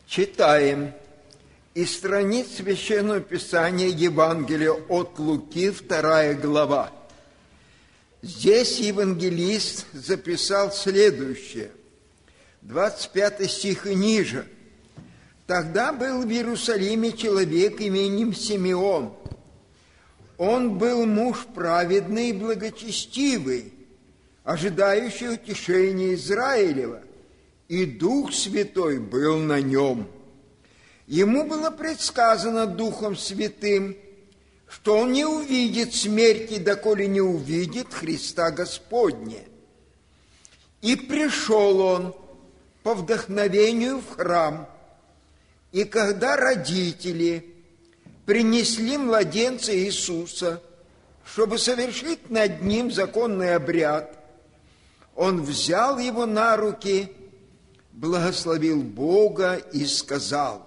Читаем из страниц Священного Писания Евангелия от Луки, 2 глава. Здесь евангелист записал следующее, 25 стих и ниже. «Тогда был в Иерусалиме человек именем Симеон. Он был муж праведный и благочестивый, ожидающий утешения Израилева, и Дух Святой был на нем. Ему было предсказано Духом Святым, что он не увидит смерти, доколе не увидит Христа Господня. И пришел он по вдохновению в храм, и когда родители принесли младенца Иисуса, чтобы совершить над ним законный обряд, он взял его на руки, благословил Бога и сказал: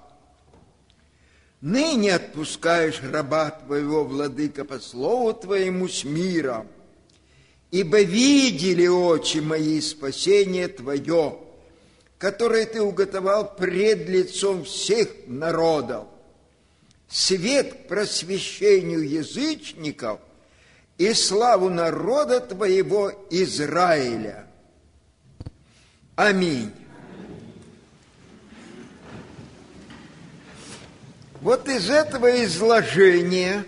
«Ныне отпускаешь раба твоего, владыка, по слову твоему с миром, ибо видели очи мои спасение твое, которое ты уготовал пред лицом всех народов, свет к просвещению язычников и славу народа твоего Израиля». Аминь. Вот из этого изложения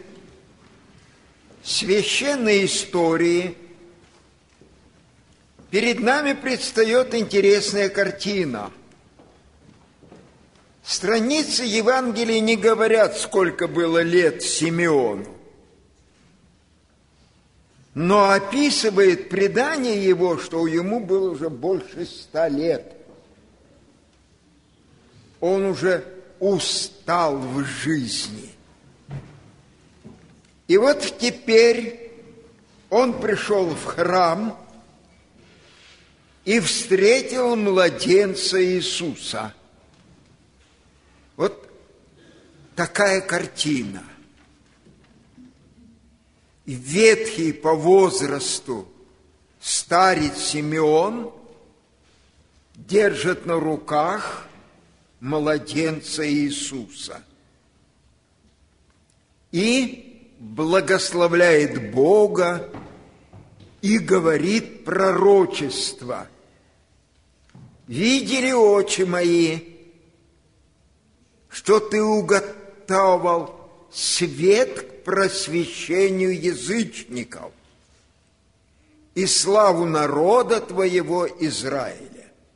священной истории перед нами предстает интересная картина. Страницы Евангелия не говорят, сколько было лет Симеону, но описывает предание его, что ему было уже больше 100 лет. Он уже устал в жизни. И вот теперь он пришел в храм и встретил младенца Иисуса. Вот такая картина. Ветхий по возрасту старец Симеон держит на руках младенца Иисуса и благословляет Бога и говорит пророчество. «Видели очи мои, что ты уготовал свет к просвещению язычников и славу народа твоего Израиля».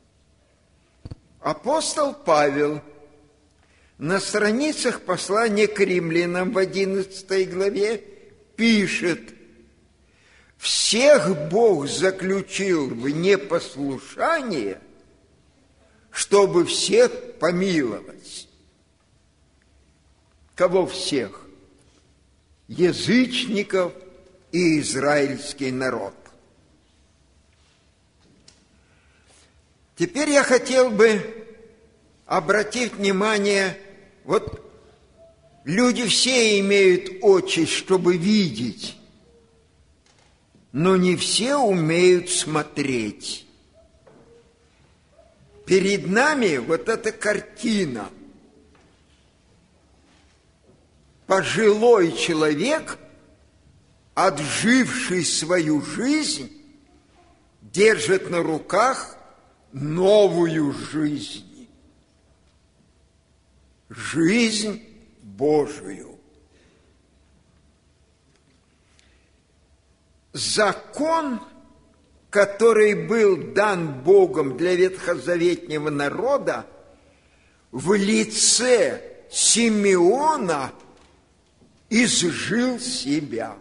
Апостол Павел на страницах послания к римлянам в 11 главе пишет: «Всех Бог заключил в непослушание, чтобы всех помиловать». Кого всех? Язычников и израильский народ. Теперь я хотел бы обратить внимание, вот люди все имеют очи, чтобы видеть, но не все умеют смотреть. Перед нами вот эта картина. Пожилой человек, отживший свою жизнь, держит на руках новую жизнь. Жизнь Божию. Закон, который был дан Богом для ветхозаветнего народа, в лице Симеона изжил себя.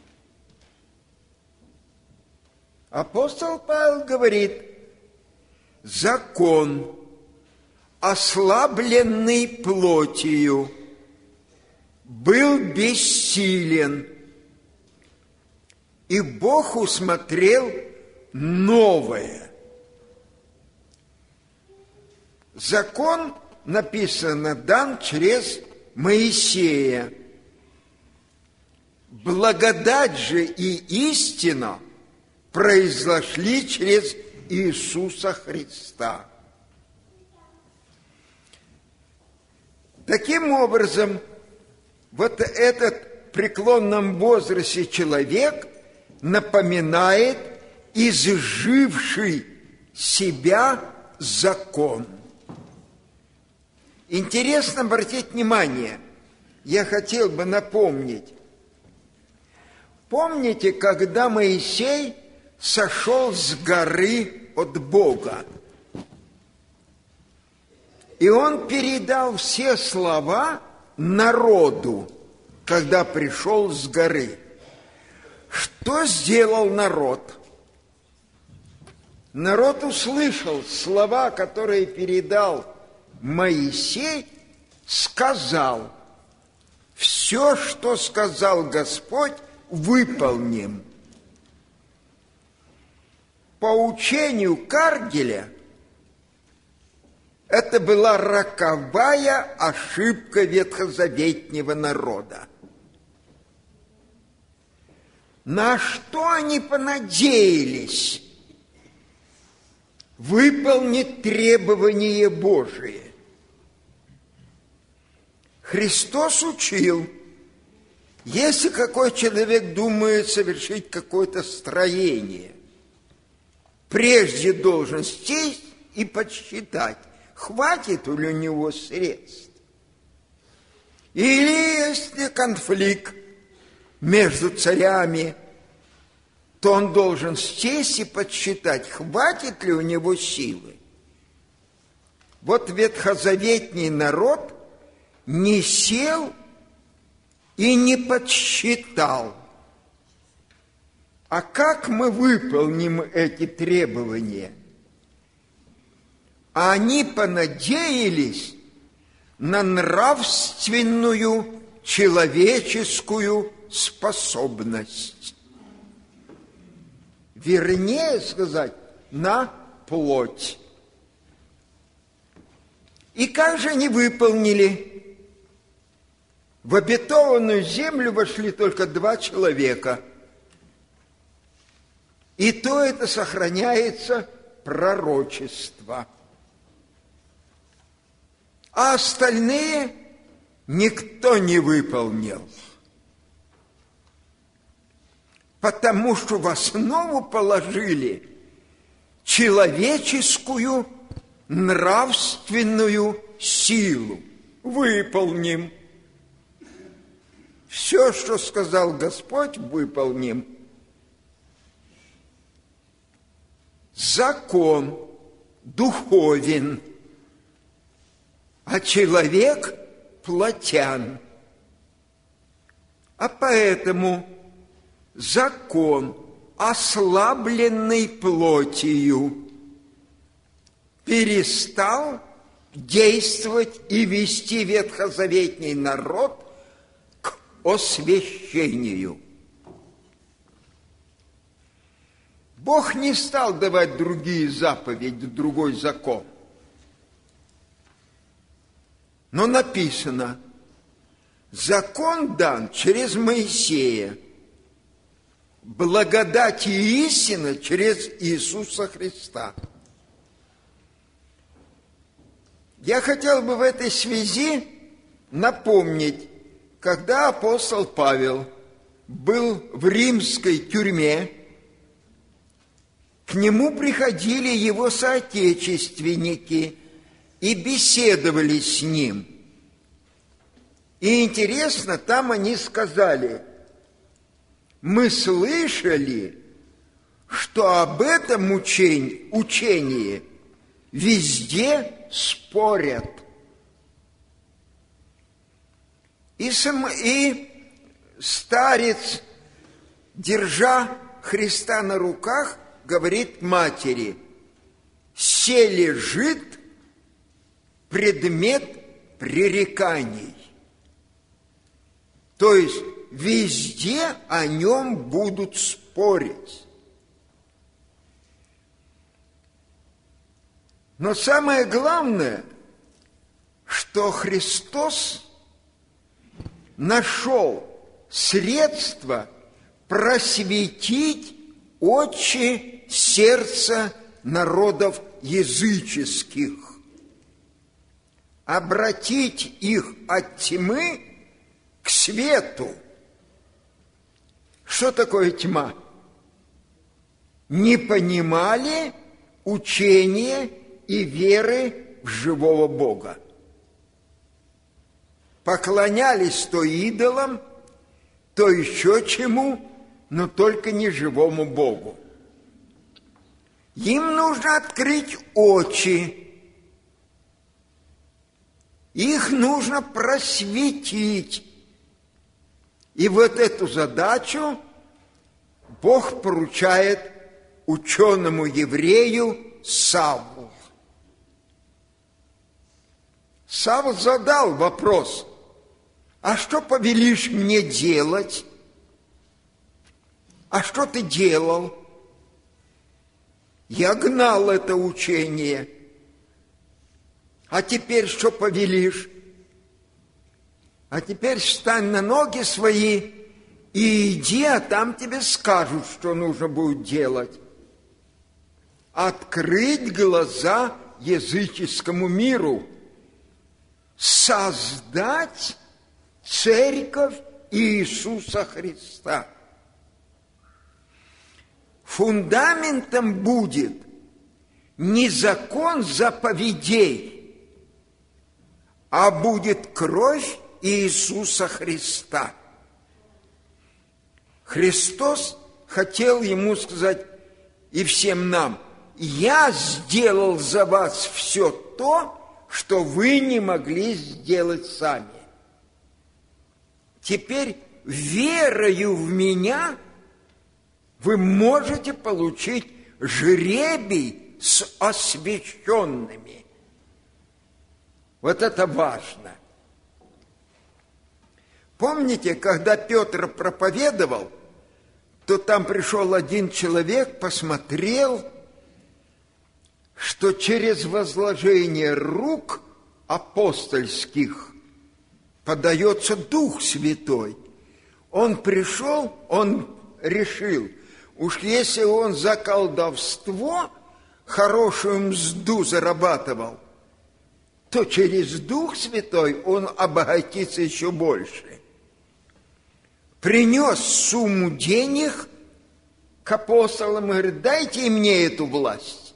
Апостол Павел говорит: закон, ослабленный плотью, был бессилен, и Бог усмотрел новое. Закон, написано, дан через Моисея. Благодать же и истина произошли через Иисуса Христа. Таким образом, вот этот в преклонном возрасте человек напоминает изживший себя закон. Интересно обратить внимание, я хотел бы напомнить. Помните, когда Моисей сошел с горы от Бога, и он передал все слова народу, когда пришел с горы. Что сделал народ? Народ услышал слова, которые передал Моисей, сказал: все, что сказал Господь, выполним. По учению Каргеля, это была роковая ошибка ветхозаветнего народа. На что они понадеялись? Выполнить требования Божие. Христос учил, если какой человек думает совершить какое-то строение, прежде должен сесть и подсчитать, хватит ли у него средств. Или если конфликт между царями, то он должен сесть и подсчитать, хватит ли у него силы. Вот ветхозаветний народ не сел и не подсчитал. А как мы выполним эти требования? Они понадеялись на нравственную человеческую способность. Вернее сказать, на плоть. И как же они выполнили? В обетованную землю вошли только 2 человека. И то это сохраняется пророчество. А остальные никто не выполнил. Потому что в основу положили человеческую нравственную силу. Выполним. Все, что сказал Господь, выполним. Закон духовен, а человек плотян. А поэтому закон, ослабленный плотью, перестал действовать и вести ветхозаветний народ к освящению. Бог не стал давать другие заповеди, другой закон. Но написано, закон дан через Моисея, благодать и истина через Иисуса Христа. Я хотел бы в этой связи напомнить, когда апостол Павел был в римской тюрьме, к нему приходили его соотечественники и беседовали с ним. И интересно, там они сказали: мы слышали, что об этом учении везде спорят. И старец, держа Христа на руках, говорит матери: «Се лежит предмет пререканий». То есть везде о нем будут спорить. Но самое главное, что Христос нашел средство просветить очи сердца народов языческих. обратить их от тьмы к свету. Что такое тьма? Не понимали учения и веры в живого Бога. Поклонялись то идолам, то еще чему, но только не живому Богу. Им нужно открыть очи, их нужно просветить. И вот эту задачу Бог поручает ученому еврею Савлу. Савл задал вопрос: а что повелишь мне делать? А что ты делал? Я гнал это учение. А теперь что повелишь? А теперь встань на ноги свои и иди, а там тебе скажут, что нужно будет делать. Открыть глаза языческому миру, создать церковь Иисуса Христа. Фундаментом будет не закон заповедей, а будет кровь Иисуса Христа. Христос хотел ему сказать и всем нам: я сделал за вас все то, что вы не могли сделать сами. Теперь верою в меня вы можете получить жребий с освященными. Вот это важно. Помните, когда Петр проповедовал, то там пришел один человек, посмотрел, что через возложение рук апостольских подается Дух Святой. Он пришел, он решил, уж если он за колдовство хорошую мзду зарабатывал, то через Дух Святой он обогатится еще больше. Принес сумму денег к апостолам и говорит: дайте мне эту власть.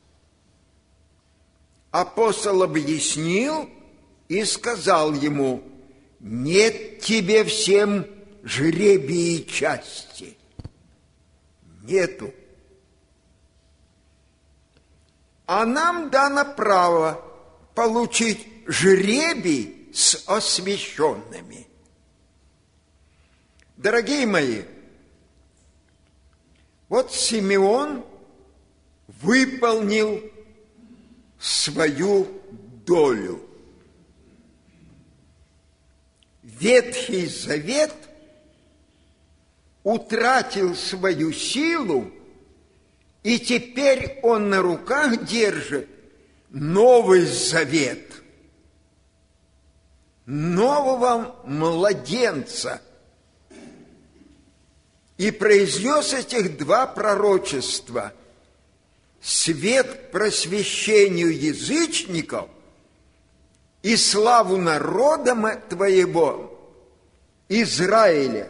Апостол объяснил и сказал ему: нет тебе всем жребия и части. Нету. А нам дано право получить жребий с освященными. Дорогие мои, вот Симеон выполнил свою долю. Ветхий Завет утратил свою силу, и теперь он на руках держит Новый Завет, нового младенца. И произнес этих два пророчества: свет к просвещению язычников и славу народа твоего Израиля.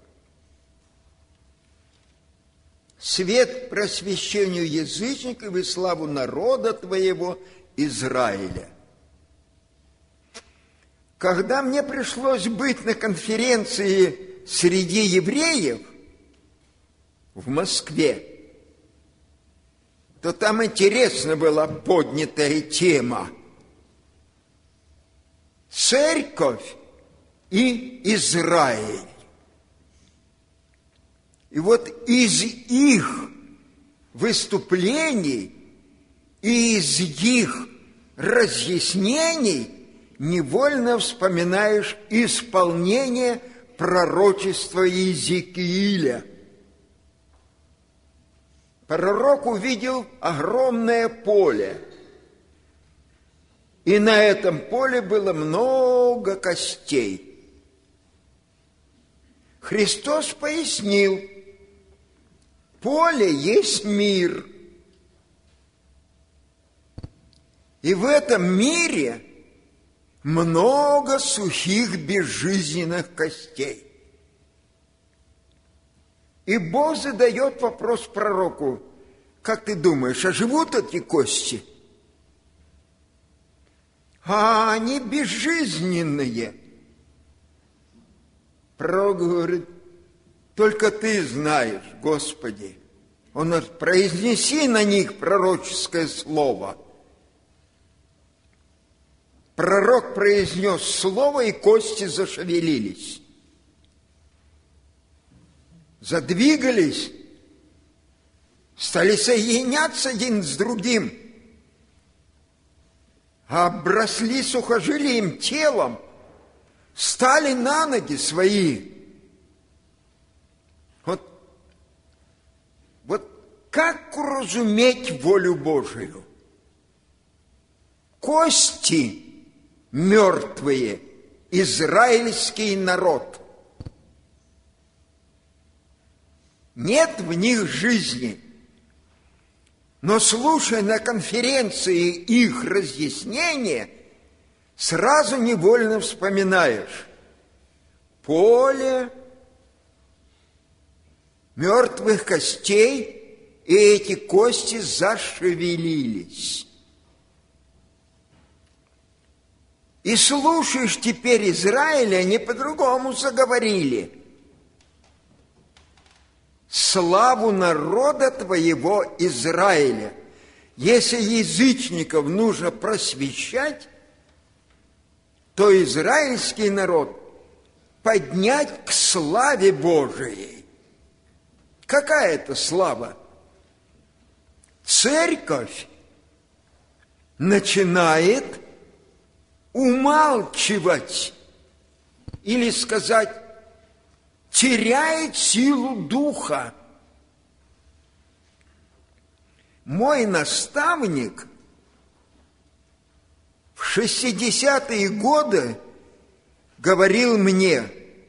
Свет к просвещению язычников и славу народа твоего Израиля. Когда мне пришлось быть на конференции среди евреев в Москве, то там интересно была поднятая тема: церковь и Израиль. И вот из их выступлений и из их разъяснений невольно вспоминаешь исполнение пророчества Иезекииля. Пророк увидел огромное поле, и на этом поле было много костей. Христос пояснил: поле есть мир, и в этом мире много сухих безжизненных костей. И Бог задает вопрос пророку: как ты думаешь, живут эти кости? А они безжизненные. Пророк говорит: только ты знаешь, Господи. Он говорит: произнеси на них пророческое слово. Пророк произнес слово, и кости зашевелились, задвигались, стали соединяться один с другим, обросли сухожилием телом, стали на ноги свои. Вот как уразуметь волю Божию? Кости мертвые, израильский народ. Нет в них жизни. Но, слушая на конференции их разъяснения, сразу невольно вспоминаешь: поле мертвых костей, и эти кости зашевелились. И слушаешь теперь Израиля, они по-другому заговорили: славу народа твоего Израиля. Если язычников нужно просвещать, то израильский народ поднять к славе Божией. Какая это слава? Церковь начинает умалчивать, или сказать, теряет силу духа. Мой наставник в 60-е годы говорил мне: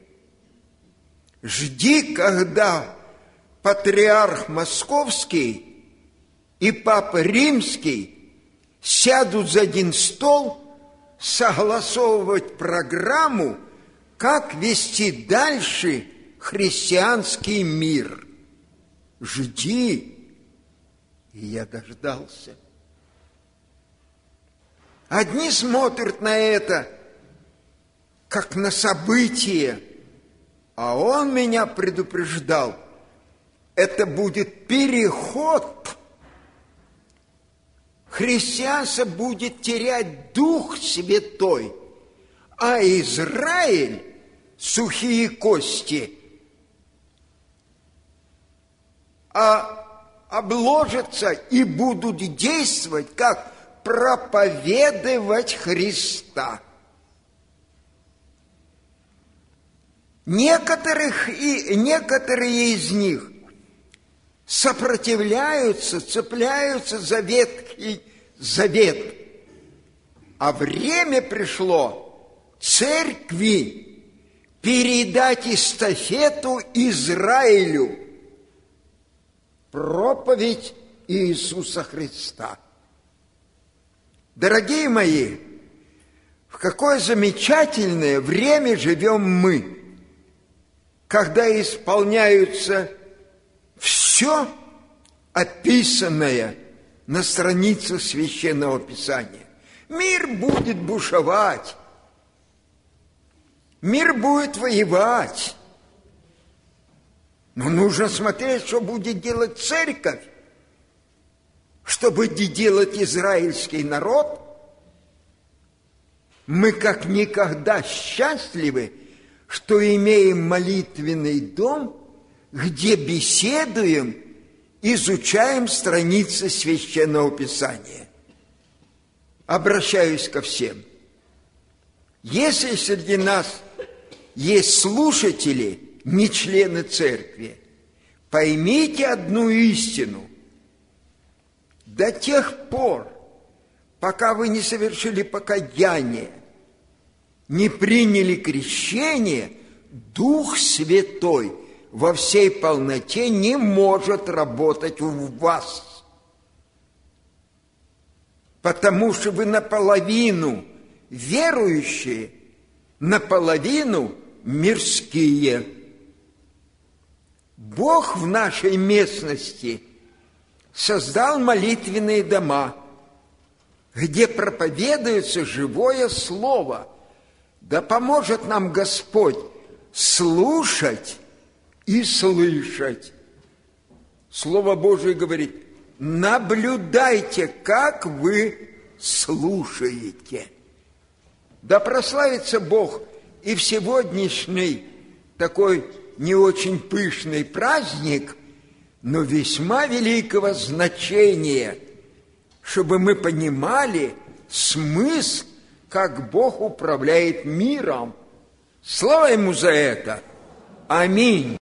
жди, когда патриарх Московский и Папа Римский сядут за один стол согласовывать программу, как вести дальше христианский мир. Жди. И я дождался. Одни смотрят на это как на событие, а он меня предупреждал: это будет переход. Христианство будет терять Дух Святой, а Израиль — сухие кости, обложатся и будут действовать, как проповедовать Христа. Некоторые из них сопротивляются, цепляются за Ветхий Завет. А время пришло церкви передать эстафету Израилю, проповедь Иисуса Христа. Дорогие мои, в какое замечательное время живем мы, когда исполняются все описанное на страницах Священного Писания. Мир будет бушевать, мир будет воевать, но нужно смотреть, что будет делать церковь, что будет делать израильский народ. Мы как никогда счастливы, что имеем молитвенный дом, где беседуем, изучаем страницы Священного Писания. Обращаюсь ко всем. Если среди нас есть слушатели, не члены церкви, поймите одну истину. До тех пор, пока вы не совершили покаяние, не приняли крещение, Дух Святой во всей полноте не может работать в вас. Потому что вы наполовину верующие наполовину мирские. Бог в нашей местности создал молитвенные дома, где проповедуется живое слово. Да поможет нам Господь слушать и слышать. Слово Божие говорит: наблюдайте, как вы слушаете. Да прославится Бог и в сегодняшний такой не очень пышный праздник, но весьма великого значения, чтобы мы понимали смысл, как Бог управляет миром. Слава Ему за это! Аминь!